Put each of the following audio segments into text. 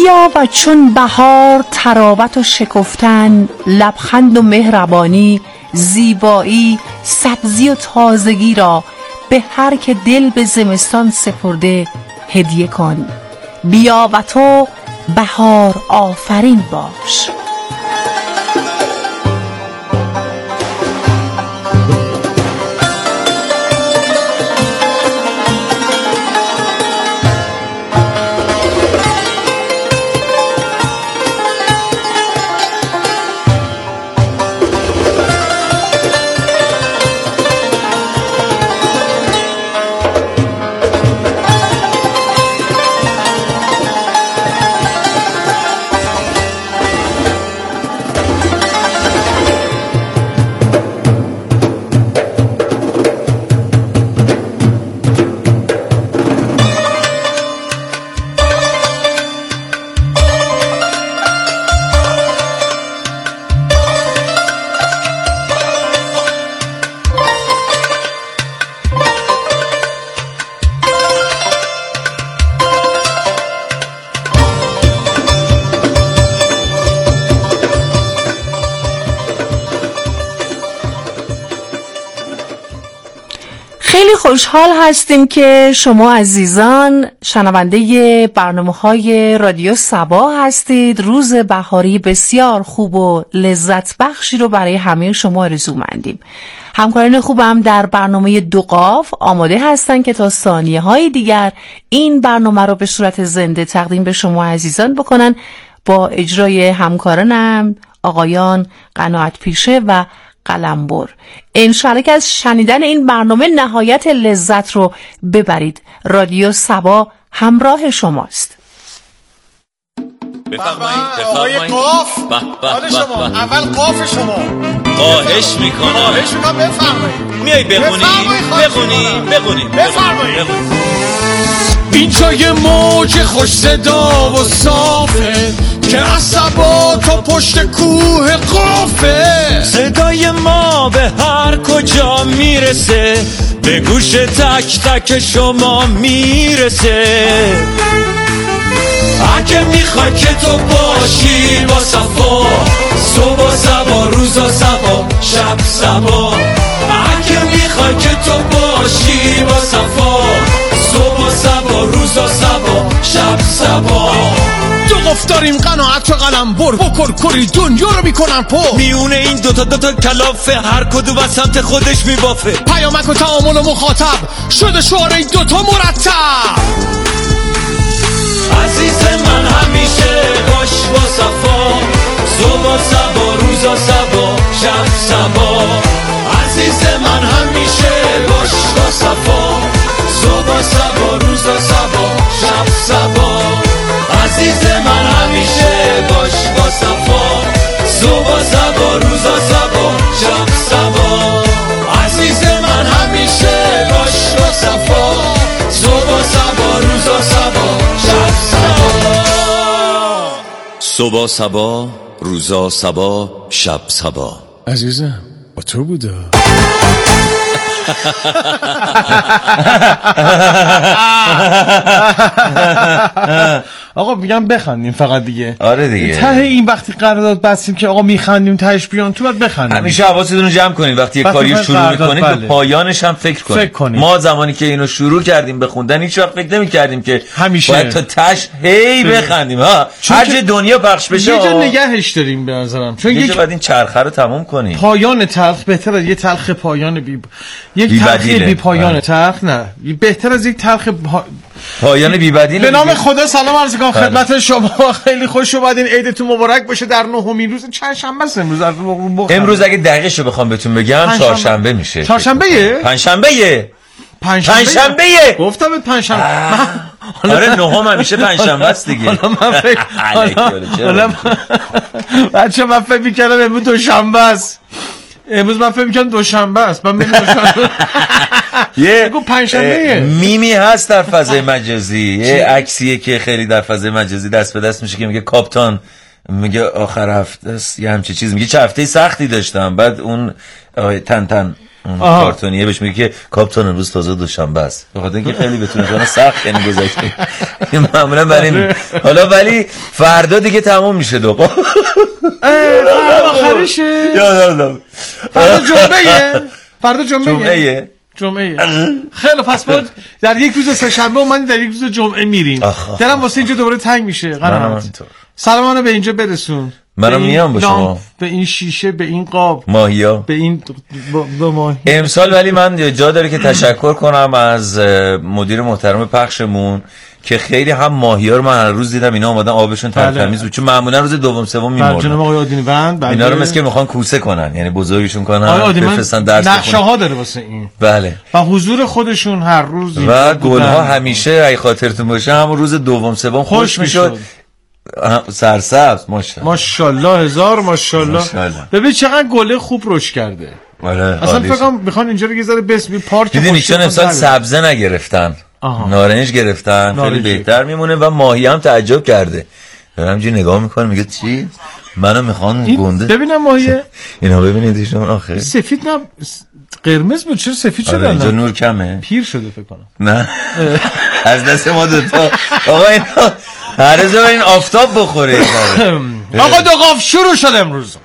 بیا و چون بهار تراوت و شکفتن، لبخند و مهربانی، زیبایی، سبزی و تازگی را به هر که دل به زمستان سپرده هدیه کن. بیا و تو بهار آفرین باش. خیلی خوشحال هستیم که شما عزیزان شنونده برنامه‌های رادیو صبا هستید. روز بهاری بسیار خوب و لذت بخشی رو برای همه شما آرزومندیم. همکاران خوبم در برنامه دو قاف آماده هستن که تا ثانیه‌های دیگر این برنامه رو به صورت زنده تقدیم به شما عزیزان بکنن با اجرای همکارانم آقایان قناعت پیشه و قلمبر. انشالله که از شنیدن این برنامه نهایت لذت رو ببرید. رادیو صبا همراه شماست. بفرمایید آقای قاف. حال شما اول قاف شما خواهش میکنم بفرمایید. میای بخونی بفرمایید. اینجا یه موج خوش صدا و صافه که عصبا تا پشت کوه قافه. صدای ما به هر کجا میرسه، به گوش تک تک شما میرسه. اگه میخوای که تو باشی با صفا، صبح صبا روزا صبا شب صبا. اگه میخوای که تو باشی با صفا، صبح صبا روزا صبا شب صبا. دو قف داریم قناعت و قلمبر، بکر کری دنیا رو میکنن پر. میونه این دوتا کلافه، هر کدوم از سمت خودش میبافه. پیامک و تعامل و مخاطب شده شعار این دوتا مرتب. عزیز من همیشه باش با صفا، صبح صبا روزا صبا شب صبا. عزیز من همیشه باش با صفا، صبح صبا روزا صبا شب صبا. عزیز من همیشه باش با صفا، صبح صبا روزا صبا شب صبا. عزیز من همیشه باش با صفا، صبح صبا روزا صبا شب صبا. صبح صبا روزا صبا شب صبا. عزیزم با تو بوده. آقا میگم بخندیم فقط دیگه. آره دیگه. ته این وقتی قرارداد بستیم که آقا میخندیم تهش بیان تو باید بخندیم. همیشه حواستون رو جمع کنید وقتی یه کاری شروع میکنید به پایانش هم فکر کنید. ما زمانی که اینو شروع کردیم به خوندن هیچ وقت فکر نمی‌کردیم که همیشه باید تا تهش هی بخندیم. ها هر جای دنیا پخش بشه یه جا نگهش داریم به نظرم، چون یه جا بعد این چرخه رو تموم کنیم. پایان تلخ بهتر از یه تلخ پایان یک تلخ بی پایان تلخ نه، بهتر از یک تلخ پایان بی بدیل. به نام خدا سلام عرض می‌کنم خدمت شما. خیلی خوش اومدین. عیدتون مبارک باشه. در 9مین روز چهارشنبه است امروز اگه دقیقشو بخوام بهتون بگم چهارشنبه میشه. چهارشنبه؟ پنجشنبه گفتم پنجشنبه. آره نهم همیشه پنجشنبه است دیگه. حالا بچه من فکر می‌کردم امروز دوشنبه است. امروز من فکر می‌کنم دوشنبه است. من یه پنجشنبه میمی هست در فضای مجازی، یه عکسیه که خیلی در فضای مجازی دست به دست میشه که میگه کاپتان، میگه آخر هفته است یه همچین چیز، میگه چه هفته سختی داشتم. بعد اون تن کارتونیه بهش میگه که کاپیتان امروز تازه دوشنبه است، بخاطر اینکه خیلی بتونه جان سخت یعنی گذشته معمولا برای حالا ولی فردا دیگه تموم میشه دوباره آخرشه یادم فردا جمعه خیلی پس بود در یک روز سه‌شنبه اومدیم در یک روز جمعه میریم دلم واسه اینجا دوباره تنگ میشه. قناعت سلامانو به اینجا برسون. منم میام با شما، به این شیشه، به این قاب ماهیا، به این دو ماهی امسال. ولی من جا داره که تشکر کنم از مدیر محترم پخشمون که خیلی هم ماهیا رو من هر روز دیدم اینا اومدن آبشون تمیز بود، چون معمولا روز دوم سوم میمردن. جناب آقای آدینوند اینا رو مثل که میخوان کوسه کنن، یعنی بزرگشون کنن بفرستن درس بخونن. نقشه ها داره واسه این. بله. و حضور خودشون هر روز و گل‌ها همیشه اگه خاطرتون باشه همون روز دوم سوم خوش میشد. سرسبز ماشاءالله هزار ماشاءالله. ببین چقدر گله خوب رشد کرده. اصلا فکر کنم میخوان اینجا رو یه ذره بسم پارک دیدین چون امسال سبزه نگرفتن، نارنج گرفتن، خیلی بهتر میمونه. و ماهی هم تعجب کرده، همینجوری نگاه میکنه میگه چی؟ منو میخوان گنده ببینم ماهیه. اینا ببینید ایشون آخه سفید نه قرمز بود، چرا سفید شده؟ اینجا نور کمه، پیر شده فکر کنم. نه از دست ما دوتا آقا اینا هر روز این آفتاب بخوره. آقا دو قاف شروع شد امروز.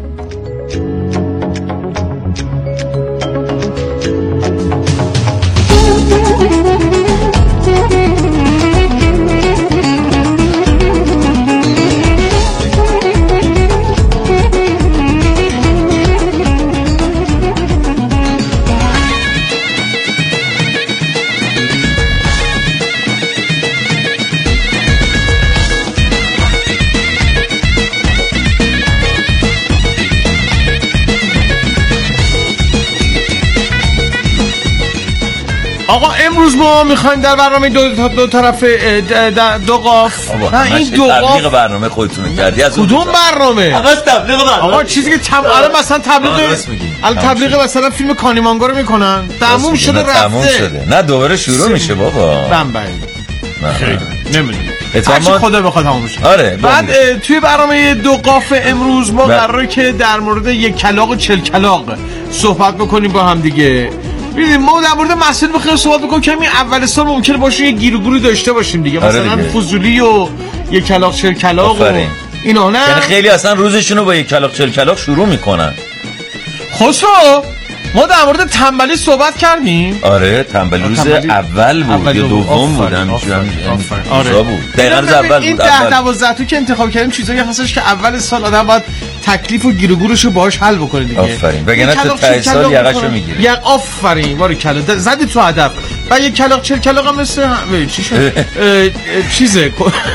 آقا امروز ما میخوایم در برنامه دو طرف دو قاف. نه این دو قاف تبلیغ برنامه خودتون کردی. از کدوم برنامه؟ آقا تبلیغ برنامه. آقا چیزی که الان مثلا تبلیغ مثلا فیلم کانیمانگو رو میکنن تموم شده رفته. تموم شده. نه دوباره شروع میشه بابا. خیلی نمیدونم هرچی خدا بخواد تموم بشه. آره بعد توی برنامه دو قاف امروز ما قراره که در مورد یک کلاغ و 40 کلاغ صحبت بکنیم با هم دیگه. ببینید ما در مورد مسائل بخیر صحبت بکنیم که همین اول سال ممکنه باشه یه گیروگوری داشته باشیم دیگه. مثلا فضولی و یک کلاغ 40 کلاغ و اینا. نه یعنی خیلی اصلا روزشون رو با یک کلاغ 40 کلاغ شروع میکنن. خسرو ما در مورد تنبلی صحبت کردیم. آره تنبلی روز اول بود یا دوم بود آره بود. دقیقاً روز اول بود. این 10-12 تا که انتخاب کردیم چیزایی هستش که اول سال آدم باید تکلیف و گیروگورشو باهاش حل بکنه دیگه. آفرین. وگرنه تو ته سال یقهشو میگیری. آفرین باریکلا زدی تو هدف. و یک کلاغ 40 کلاغ هم مثل چی شد؟ چیزه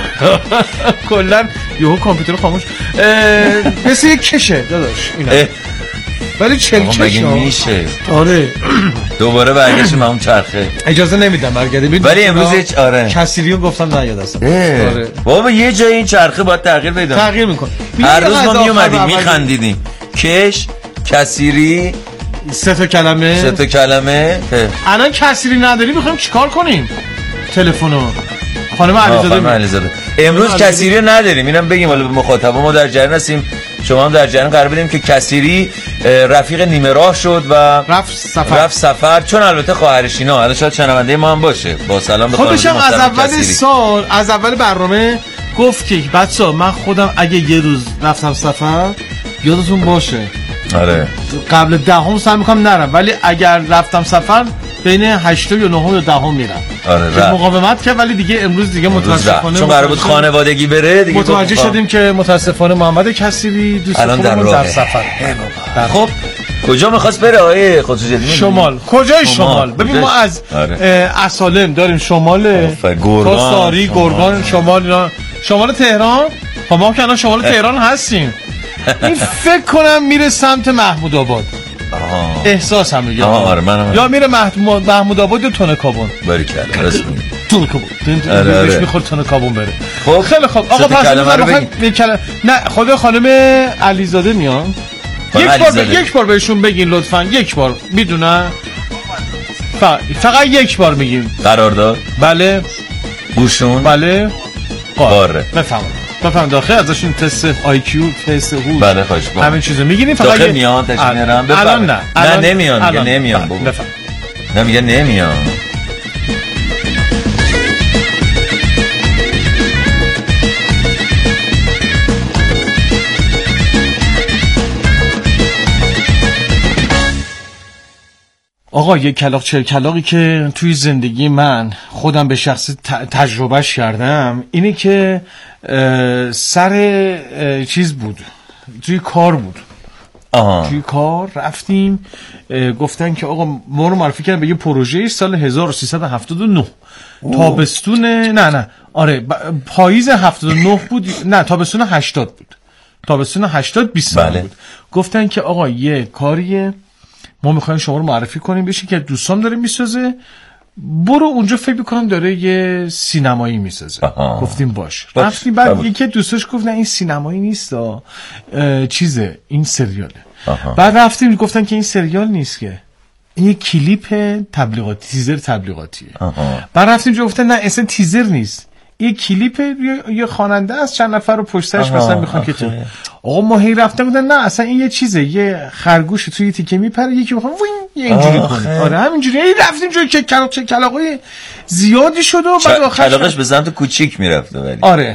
کلا یهو کامپیوتر خاموش مثل یک کشه داداش اینا. ولی 40 مگه میشه؟ آره دوباره برگشتیم همون چرخه. اجازه نمیدم برگردیم. ولی امروز هیچ کسیریو گفتم نیاد اصلا. آره بابا یه جای این چرخه باید تغییر پیدا کنه. تغییر میکنه. هر روز ما میومدیم میخندیدیم. کش کسیری 3 تا کلمه. الان کسیری نداری میخوایم چیکار کنیم؟ تلفنو خانم علیزاده امروز کسیری نداریم. اینم بگیم حالا به مخاطبا ما در جریان هستیم، شما هم در جریان قرار بدیم که کسیری رفیق نیمه راه شد و رفت سفر. چون البته خواهرش اینا الان شاید شنونده ما هم باشه. با سلام به خودش هم از اول سال از اول برنامه گفت که بچه‌ها من خودم اگه یه روز رفتم سفر یادتون باشه. آره قبل 10 سعی می‌کنم نرم، ولی اگر رفتم سفر بین 8 یا 9 یا 10 میرم. آره مقاومت کرد ولی دیگه امروز دیگه متاسفانه چون قرار بود خانوادگی بره دیگه متوجه شدیم که متاسفانه محمد کسیری دوست خودمون در سفر. خب کجا می‌خواست بره آیه خودجدی؟ شمال. کجای شمال؟ ببین ما از اسالم داریم شمال کوستاری، گرگان، شمال تهران. ما که الان شمال تهران هستیم. این فکر کنم میره سمت محمود آباد. احساس هم میگه. آره منم. یا میره محمود آباد یا تونه کابون. باریکلا رسمی. تونه کابون. بهش میخواد تونه کابون بره. خب خیلی خوب. آقا پس نه خود خانم علیزاده میان. یک بار بهشون بگین لطفاً. یک بار میدونن. فقط یک بار میگیم. قرارداد. بله. گوشون. بله. باره. بفرمایید. بفهم داخل ازشون تست آی کیو، تست هوش، بله خواهش می‌کنم همین چیزا میگیریم. فقط داخل میان تشریف میارم. الان نه نمیان میگه نمیان بابا. نه میگه نمیان. آقا یه کلاغ چه کلاغی که توی زندگی من خودم به شخص تجربهش کردم اینه که سر چیز بود، توی کار بود. توی کار رفتیم، گفتن که آقا ما رو معرفی کردن به یه پروژه سال 1379 تابستون پاییز 79 بود، نه تابستون 80 بود، تابستون 80 20 سال بود. گفتن که آقا یه کاریه ما میخوایم شما رو معرفی کنیم بشه که دوستان داره میسازه، برو اونجا فکر میکنم داره یه سینمایی میسازه. گفتیم باش. رفتیم بعد یکی دوستاش گفت نه این سینمایی نیست، چیزه این سریاله. بعد رفتیم گفتن که این سریال نیست که این یه کلیپ تبلیغاتی، تیزر تبلیغاتیه. بعد رفتیم گفتن نه اصلا تیزر نیست، یه کلیپ یه خواننده از چند نفر رو پشت سرش مثلا میخوان که تو. آقا ما هی رفتن گفتن نه اصلا این یه چیزه، یه خرگوش توی تیکه میپره یکی میخواد وین یه اینجوری کنه. آره همینجوری هی رفتیم جوی که کلاغای زیادی شد و بعد آخرش کلاغش به سمت کوچیک میرفته ولی آره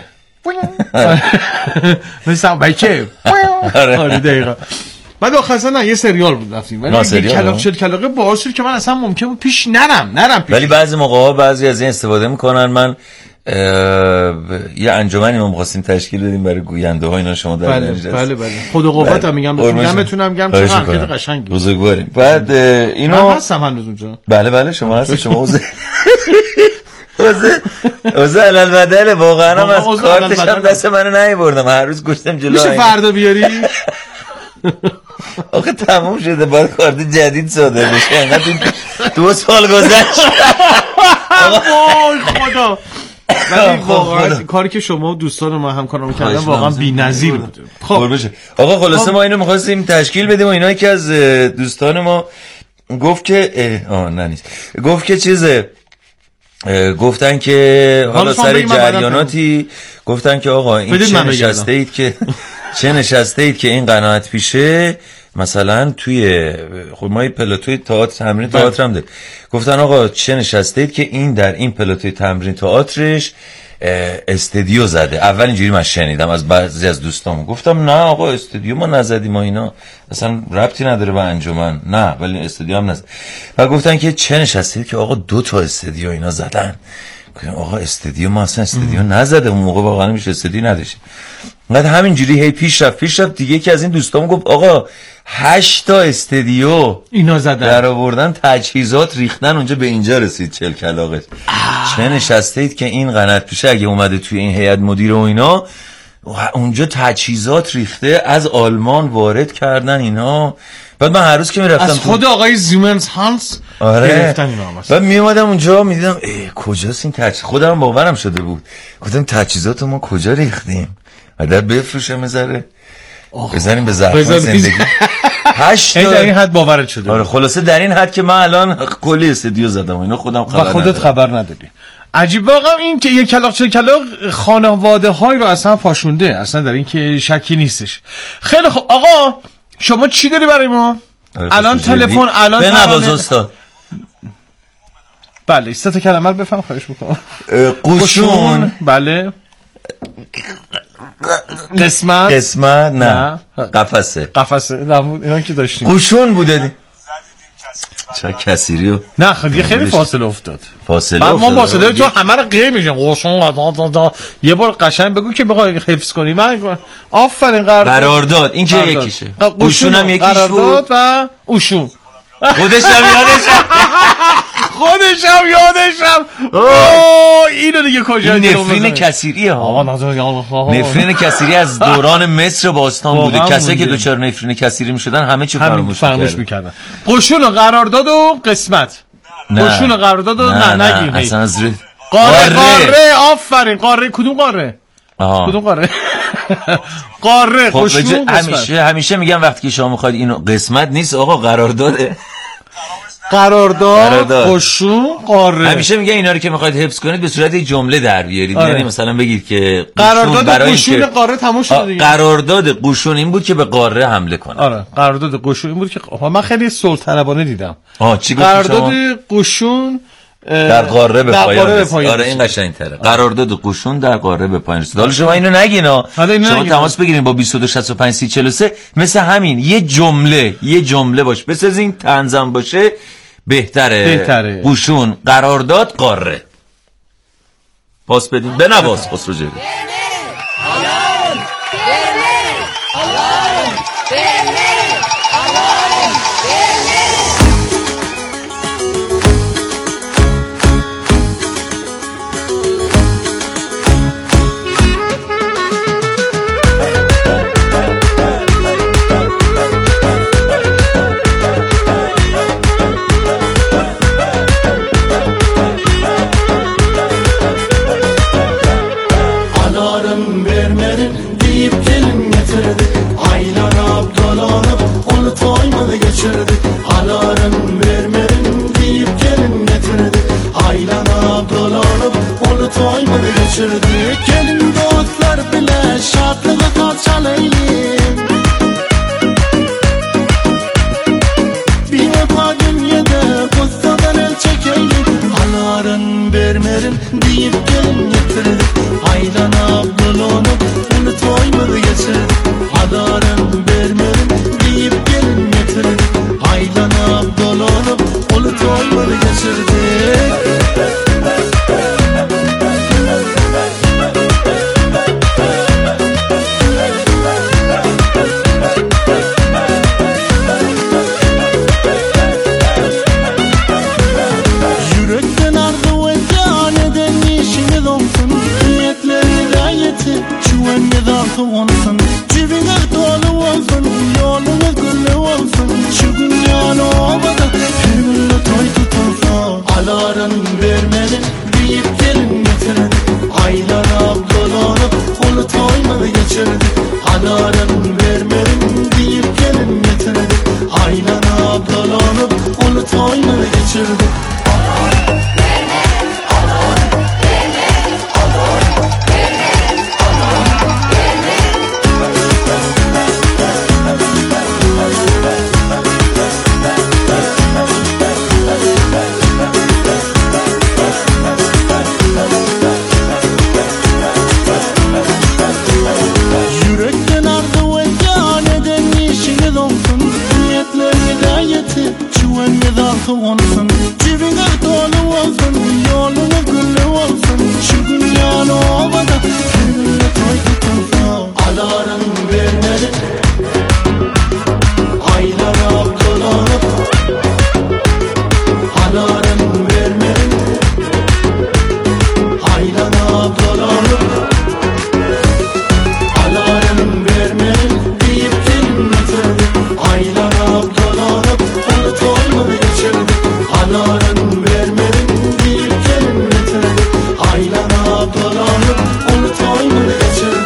مثلا بچه آره دقیقاً. بعد آخرش نه یه سریال بود رفتیم ولی کلاغه باعث شد که من اصلا ممکن بود پیش نرم پیش. ولی بعضی موقع‌ها بعضی از این استفاده میکنن. من یه انجمنی ما می‌خواستیم تشکیل بدیم برای گوینده ها اینا، شما در بله خدا قوتم میگم بتونم چقدر قشنگی بزرگواریم. بعد اینو هستم هنوز اونجا. بله شما هستید، شما اوزه علالبدل واقعا. من از کارتش هم دست منو نمیبردم، هر روز گوشتم جلو. میشه فردا بیاری؟ آخه تموم شده، باید کارت جدید صادر بشه. انقدر 2 سال گذشت. وای خدا. ولی واقعا کاری که شما و دوستان ما همکارانم کردن واقعا بی‌نظیر بود. خب آقا خلاصه ما اینو می‌خواستیم تشکیل بدیم و اینا که از دوستان ما گفت که نیست. گفت که چیزه، گفتن که حالا سر جریاناتی گفتن که آقا این چه نشسته اید که این قناعت پیشه مثلا توی خود ما پلاتوی تئاتر تمرین تئاتر هم داریم. گفتن آقا چه نشسته اید که این در این پلاتوی تمرین تئاترش استودیو زده. اول اینجوری من شنیدم از بعضی از دوستام، گفتم نه آقا استودیو ما نزدیم، ما اینا اصلا ربطی نداره به انجمن، نه ولی استودیو هم نزد. و گفتن که چه نشسته اید که آقا 2 تا استودیو اینا زدن. گفتم آقا استودیو ما اصلا استودیو نزده، اون موقع واقعا میشه استودیو نداشتیم. بعد همینجوری هی پیش رفت دیگه. یکی از این دوستام گفت آقا 8 تا استودیو اینا زدن، در آوردن، تجهیزات ریختن، اونجا به اینجا رسید 40 کلاغش. چه نشسته اید که این قنات پیشه اگه اومده توی این هیئت مدیره و اینا، اونجا تجهیزات ریخته از آلمان وارد کردن اینا. بعد من هر روز که میرفتم از خود آقای زیمنز هانس گرفتن اینا. بعد میومدم اونجا میدیدم کجاست این تجهیزات، خودم باورم شده بود. گفتم تجهیزات ما کجا ریختیم؟ بعد بفروشه میذاره بزنیم به زحمت زندگی. 8 تا در این حد باورت شده. آره خلاصه در این حد که من الان کلی استودیو زدم اینا خودم خبر ندارم. خودت خبر نداری. عجیب واقعا این که یک کلاغ چه کلاغ خانواده های رو اصلا پاشونده، اصلا در این که شکی نیستش. خیلی خوب آقا شما چی داری برای ما؟ الان تلفن الان بنواز استاد. بله 3 تا کلمه رو بفهم خواهش میکنم. قشون. بله. قسمت نه قفسه اینا که داشتیم قشون بوده. چه کسیریو نه خیلی فاصله افتاد. ما فاصله تو همه رو قیم میشیم قشون. یه بار قشنگ بگو که بخوای حفظ کنی. من آفرین قرارداد این که یکیشه، قشون هم یکیش بود و قشون خودشم یادشم. اینو دیگه کجا نفرین کثیریه ها. نفرین کثیری از دوران مصر باستان بوده. کسایی که دوچار نفرین کثیری میشدن همه چی فراموش میکردن. قشون و قرارداد و قسمت. قشون و قرارداد و نگیم اصلا از قاره. آفرین قاره. کدوم قاره؟ قاره قشون. همیشه میگم وقتی که شما میخواید اینو قسمت نیست آقا قرارداده. قرارداد، قشون، قاره. همیشه میگه اینا رو که میخواید حفظ کنید به صورت جمله در بیارید. یعنی مثلا بگید که قرارداد قشون قاره تموم شده دیگه. قرارداد قشون این بود که به قاره حمله کنه. آره قرارداد قشون این بود که من خیلی صلح طلبانه دیدم. چی گفتی؟ قرارداد قشون در قاره به پایان. آره این قشنگ‌تره. قرارداد قشون در قاره به پایان رسید. حالا شما اینو نگینا. شما تماس بگیرید با 2265 3043 مثل همین یه جمله باشه بسازین تنظیم باشه بهتره. قشون قرارداد قاره. پاس بدین بنواز خسرو جلو. Gelin dostlar bile şadlığa çalayım Bir defa dünyada kustadan el çekeyim Aların vermerim deyip gelin getirdik Aylan Abdülon'u unutmaymadı geçirdik Aların vermerim deyip gelin getirdik Aylan Abdülon'u unutmaymadı geçirdik olsun cebine dolu olsun yolunu güllü olsun şu dünyanın ovada her millet toy tutulsa aların vermeli deyip gelin getirdi aylar abdolanıp onu toymadı geçirdi aların vermeli deyip gelin getirdi aylar abdolanıp onu toymadı geçirdi olsun cebine dolu olsun yolunu güllü olsun şu dünyanın ovada her millet toy tutulsa aların vermeli aylar abdolanıp aların vermeli aylar abdolanıp aların vermeli deyip gelin getirdi aylar abdolanıp onu toymadı geçirdi aların vermeli deyip gelin getirdi aylar abdolanıp onu toymadı geçirdi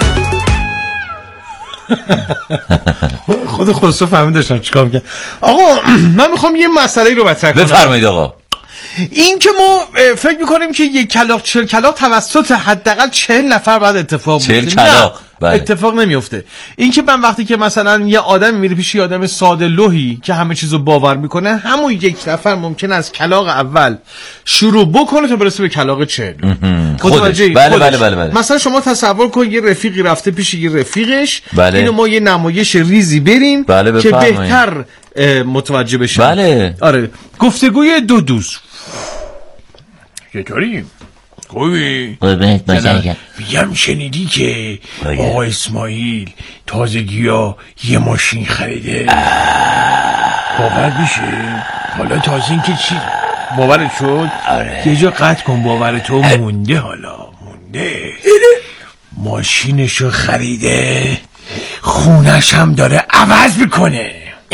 خود خسرو فهمید داشتم چیکار میکنم. آقا من میخوام یه مسئله رو مطرح کنم. بفرمایید آقا. این که ما فکر میکنیم که یک کلاغ 40 کلاغ توسط حداقل 40 نفر بعد اتفاق بیفته. 40 کلاغ اتفاق نمیفته. این که من وقتی که مثلا یه آدم میره پیش یه آدم ساده لوحی که همه چیزو باور میکنه همون یک نفر ممکن از کلاغ اول شروع بکنه تا برسه به کلاغ 40. بله. مثلا شما تصور کن یه رفیقی رفته پیش یه رفیقش اینو ما یه نمایش ریزی بریم که بهتر متوجه بشیم. بله. آره گفتگوی دو دوست. چطوری؟ خوبی؟ میگم شنیدی که آقا اسماعیل تازگیا یه ماشین خریده؟ باور بشه؟ حالا تازه این که چی؟ باورت شد؟ آره. یه جا قطع کن باور تو مونده حالا مونده ماشینشو خریده خونش هم داره عوض میکنه.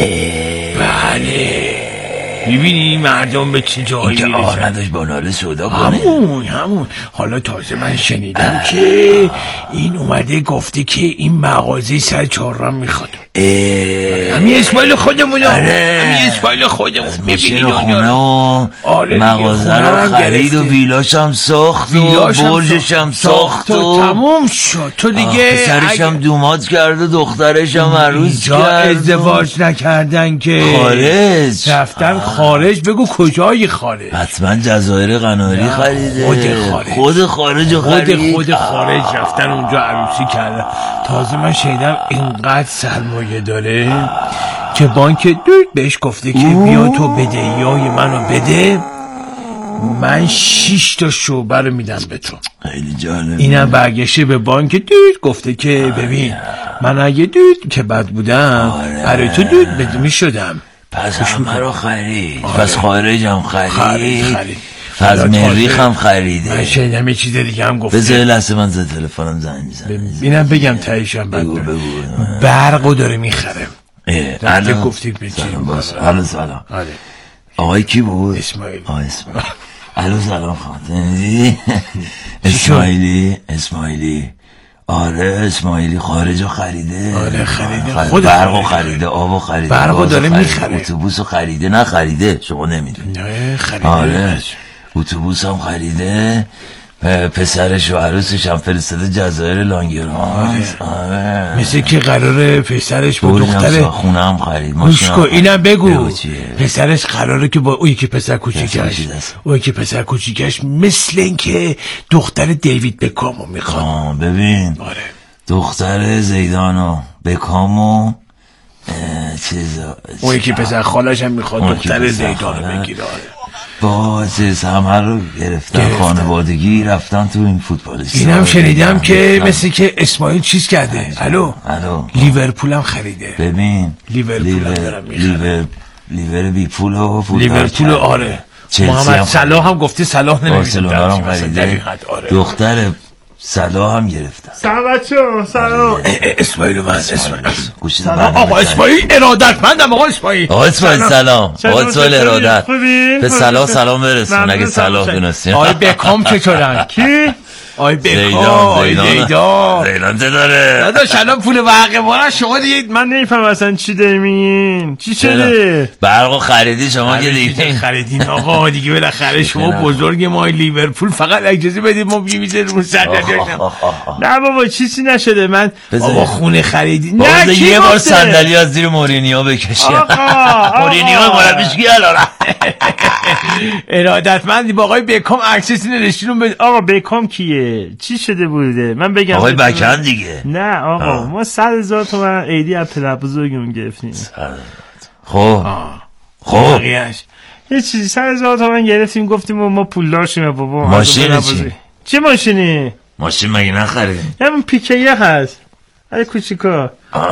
بله میبینی مردم به چه جایی میرسن؟ اینکه نداشت با ناله سودا کنه. همون حالا تازه من شنیدم که این اومده گفته که این مغازه سر 4 میخواد همین اسماعیل خودمونه. همین اسماعیل خودمون. میبینی خونه و مغازه رو خرید و ویلاش هم ساخت و برجش هم ساخت و تموم شد. تو دیگه پسرش هم دومات کرد و دخترش هم عروس کرد. ازدواج نکردن که خارج رفتن خارج. بگو کجای خارج؟ حتما جزایر قناری خریده. خود خارج رفتن اونجا عروسی کردن. تازه من شنیدم اینقدر سرمایه داره که بانک بهش گفته که بیا تو بدهیای منو بده، من 6 تا شعبه رو میدم به تو. خیلی جالب. اینم برگشته به بانک گفته که ببین من اگه که بد بودم برای تو بدمی شدم. پس همه رو خرید. پس خارج هم خرید. از مریخ هم خریده. من شنیدم یه چیز دیگه هم گفته. بذار لحظه من زد تلفنم زنگ میزنه. اینم بگم تایشم بگو. برقو داره میخره. الان گفتید به چی؟ سلام. آقای کی بود؟ اسماعیل. الو سلام خانم. اسماعیلی. آره اسماعیلی خارجو خریده. آره خریده. برقو خریده، آبو خریده. برقو داره میخره. اتوبوسو خریده. نه خریده شما نمیدونی. نه خریده. آره اتوبوس هم خریده. پسرش و عروسش هم فرستاده جزایر لانگرهانس. آره. مثل که قراره پسرش با دختره خونه هم خرید. مشکو اینم بگو پسرش قراره که با اوی که پسر کوچیکش مثل این که دختر دیوید بکامو میخواد. ببین دختر زیدانو بکامو اوی که پسر خالش هم میخواد دختر زیدانو بگیره. با همه رو گرفتن خانوادگی رفتن تو این فوتبالیست. اینم شنیدم که مثل که اسماعیل چیز کرده. الو لیورپول هم خریده. ببین لیور بی پول و لیورپول. آره محمد صلاح هم گفته صلاح نمی‌بینه. دختر صلاح هم گرفتن. سلام. اسماعیل آقا اسماعیل ارادتمندم. آقا اسماعیل سلام. آقا اسماعیل ارادت به صلاح سلام برسون اگه صلاح دونستیم. آقای بکام چطورن؟ کی؟ آی بکام زیدان چه داره؟ داداش الان پول برق ما شما دیگه من نمیفهم اصلا چی داری میگین. چی شده؟ برقو خریدی شما که دیگه خریدین آقا دیگه بالاخره شما بزرگ ما لیورپول فقط اجازه بدید ما بیمیزه رو صندلی. نه بابا چیزی نشده. من بابا خونه خریدی. نه یه بار صندلی از زیر مورینیو بکشی. مورینیو مربیش کی الان؟ ارادتمندی با آقای بکام عکسش نشونم بده. آقا بکام کیه؟ چی شده بوده؟ من بگم آقای بکن دیگه. نه آقا ما 100,000 تومان عیدی از پدر بزرگمون گرفتیم. خب یه چیزی 100,000 تومان گرفتیم گفتیم ما پولدار شیم بابا. ماشین چی ماشینی؟ ماشین مگه نخریم؟ همون پیکه یه هست ای کوچیکا.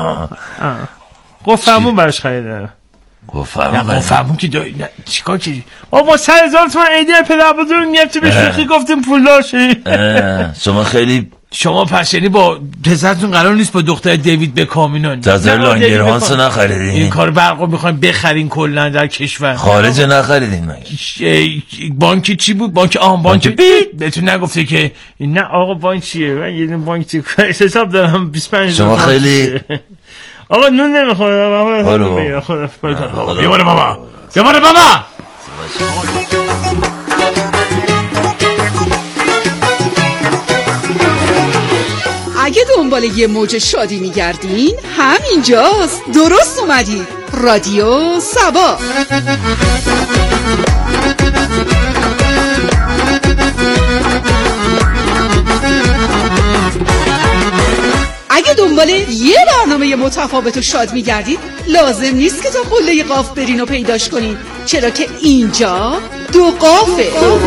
قفمون براش خریدم. قفمون که چیکار کردی؟ بابا 100,000 تومان عیدی پدر بزرگ گرفتی به شوخی گفتیم پولدار شی. شما پس یعنی با پسرتون قرار نیست با دختر دیوید بکام اینا جزایر لانگرهانس نخریدین؟ این کار برقو میخوایم بخرین کلا در کشور خارج نخریدین مگه؟ بانک چی بود؟ بانک بهتون نگفته که نه آقا بانک چیه؟ من یه بانک حساب دارم 25. شما خیلی آقا نون نمیخوره. بیماره بابا اگه دنبال یه موج شادی میگردین همینجاست. درست اومدید. رادیو سبا. اگه دنبال یه برنامه متفاوت و شاد میگردید لازم نیست که تا قله قاف برین و پیداش کنین، چرا که اینجا دو قافه.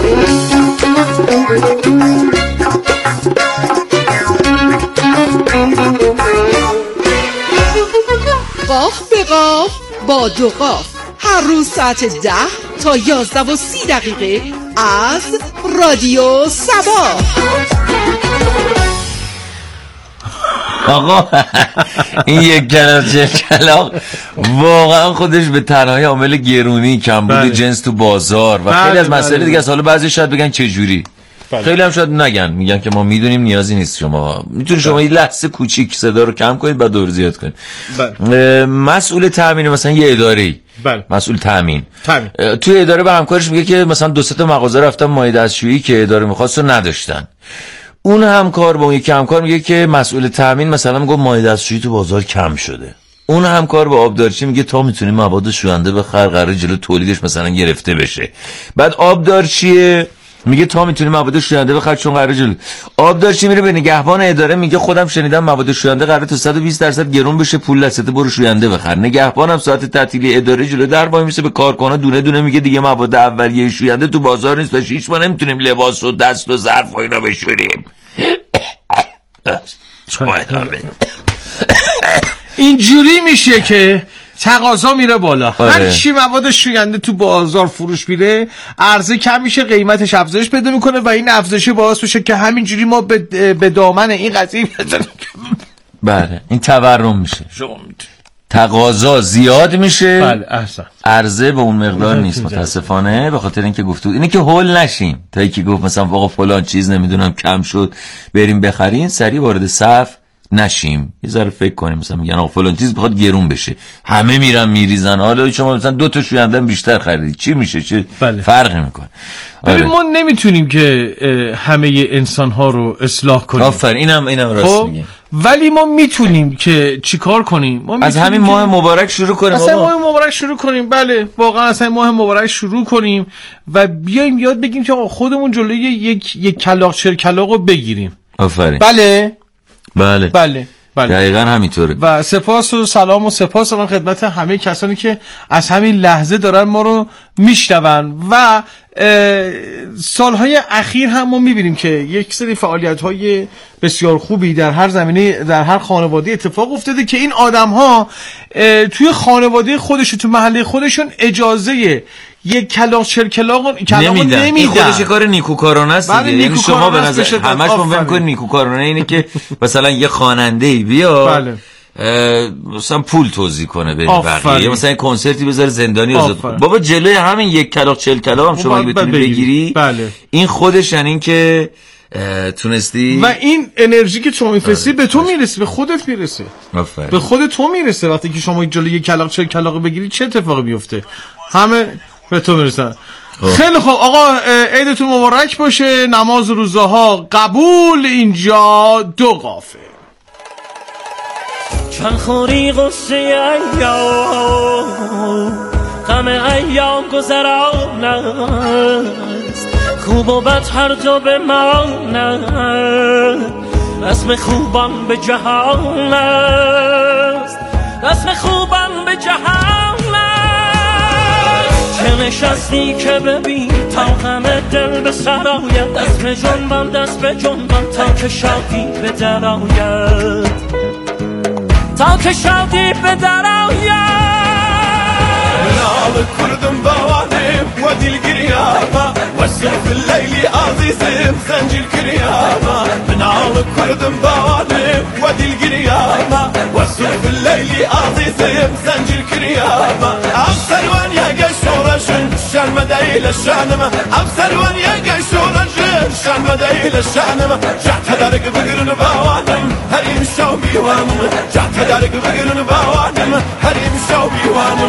قاف به قاف با دو قاف هر روز ساعت 10 تا 11:30 از رادیو سبا. آقا این یک کلاق واقعا خودش به تنهایی عامل گرونی، کمبود جنس تو بازار و خیلی از مسائل دیگه است. حالا بعضی شاید بگن چه جوری خیلی هم شاید نگن، میگن که ما میدونیم نیازی نیست شما، میتونید شما یه لحظه کوچیک صدا رو کم کنید بعد دور زیاد کنید. مسئول تامین مثلا یه اداره‌ای، مسئول تامین توی اداره به همکارش میگه که مثلا 2-3 تا مغازه رفتن مایع دستشویی که اداره می‌خواست رو نداشتن. اون همکار با اون یکی همکار میگه که مسئول تامین مثلا میگه مایع دستشویی تو بازار کم شده. اون همکار با آبدارچی میگه تا میتونیم مواد شوینده بخر قرار جلو تولیدش مثلا گرفته بشه. بعد آبدارچی میگه تا میتونیم مواد شوینده بخر چون قرار جلو. آبدارچی میره به نگهبان اداره میگه خودم شنیدم مواد شوینده قرار تا 120% گرون بشه، پول دستت برو شوینده بخر. نگهبانم ساعت تعطیلی اداره جلو در وای میسه به کارکنا دونه دونه میگه دیگه مواد اولیه شوینده تو بازار نیست و هیچ ما نمیتونیم لباس و دست و ظرف و اینا بشوریم. اینجوری میشه که تقاضا میره بالا. هر چی مواد شوینده تو بازار فروش میره، عرضه کم میشه، قیمتش افزایش پیدا میکنه و این افزایش باعث میشه که همینجوری ما به دامن این قضیه بله این تورم میشه. تقاضا زیاد میشه، بله احسن، عرضه به اون مقدار نیست متاسفانه. به خاطر اینکه گفتو اینه که هول نشیم تا یکی گفت مثلا آقا فلان چیز نمیدونم کم شد بریم بخرین، سریع وارد صف نشیم، یه ذره فکر کنیم. مثلا میگن آقا فلان چیز بخواد گرون بشه، همه میرن میریزن، حالا شما مثلا 2 تا شوینده بیشتر خریدی چی میشه؟ چه فرقی میکنه؟ ببین ما نمیتونیم که همه انسان ها رو اصلاح کنیم. آفرین، اینم راست میگه. ولی ما میتونیم که چیکار کنیم؟ ما از همین ماه مبارک شروع کنیم. اصلا ماه مبارک شروع کنیم. بله واقعا اصلا ماه مبارک شروع کنیم و بیایم یاد بگیم که خودمون جلوی یک کلاغ چرکلاغو بگیریم. آفرین. بله دقیقاً همینطوره. و سپاس و سلام و سپاس دارم خدمت همه کسانی که از همین لحظه دارن ما رو میشنون. و سالهای اخیر هم ما میبینیم که یک سری فعالیت‌های بسیار خوبی در هر زمینه در هر خانواده اتفاق افتاده که این آدم‌ها توی خانواده خودشون تو محله خودشون اجازه یک کلاغ چرکلاغ نمیدن. این خودش کار نیکوکارانه است دیگه. یعنی شما به نظر همش فهم کنید نیکوکارانه اینه که مثلا یه خواننده‌ای بیاد مثلا پول توزیع کنه به بقیه، مثلا یه کنسرتی بذاره زندانی آزاد. بابا جلوی همین یک کلاغ 40 کلاغ هم شما بتونی بگیری، این خودش یعنی این که تونستی و این انرژی که تو میفرستی به تو میرسه، به خودت میرسه، به خود تو میرسه. وقتی که شما جلوی یک کلاغ 40 کلاغ بگیری چه اتفاقی میفته؟ همه به تو میرسن. خیلی خوب آقا، عیدتون مبارک باشه، نماز روزها قبول. اینجا 2 قافه. چند خوری غصه ایام، غم ایام گذران است، خوب و بد هر جا بماند، رسم خوبان به جهان است، رسم خوبان به جهان است. چه نشستی که ببین تا غم دل به سر آید، دست به جنبان دست به جنبان تا که شادی به در آید، تا که شادی به در آید. منال کردم بوانم و دل گریاما و صرف اللیلی عزیزم زنجیر کریاما. منال کردم بوانم و دل گریاما و صرف اللیلی عزیزم زنجیر کریاما. افسروان یگه شورشن شرم دیل شانم، افسروان یگه شورشن شرم دیل شانم. جهت درک بگرن بوانم هریم شو بیوانم، جهت درک بگرن بوانم هریم شو بیوانم.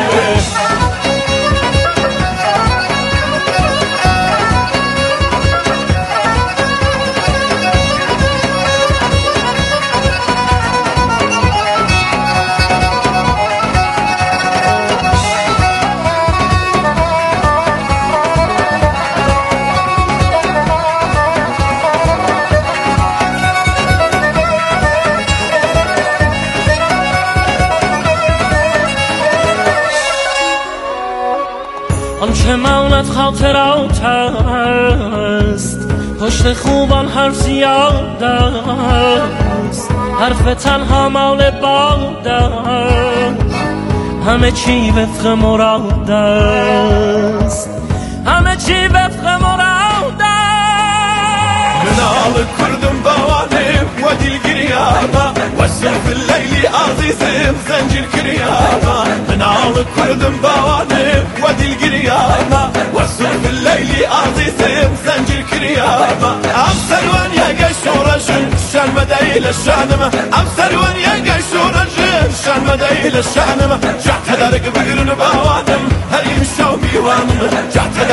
آنچه ماند خاطرات است، پشت خوبان هر زیاد است، حرف تنها مال باد است، همه چی وفق مراد است، همه چی وفق مراد است. منال کردم بوانم و دل گریاما و صرف اللیلی عزیزم زنجیر کریاما. منال کردم بوانم و دل گریاما و صرف اللیلی عزیزم زنجیر کریاما. مدعي للشانم أبصر وان ينقشون الجن شان مدعي للشانم جعت درق بقرن بوانم هريم شو بيوانم جعت